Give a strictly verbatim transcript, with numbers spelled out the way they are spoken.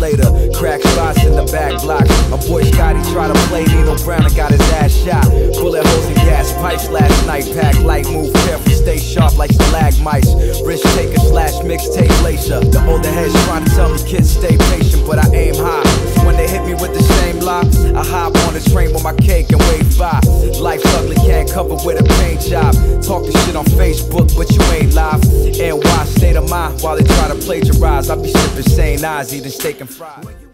later. Crack spots in the back blocks. My boy Scotty tried to play Nino Brown and got his ass shot. Bullet holes and gas pipes last night. Pack light, move careful, stay sharp like stalagmites. Risk taker slash mixtape lacer. The older heads trying to tell me kids stay patient, but I aim high. When they hit me with the same lie, I hop on the train with my cake and wave by. Life's ugly, can't cover with a paint job. Talking shit on Facebook, but you ain't live. N Y state of mind while they try to plagiarize. I be sipping Saint Eyes, eating steak and fries.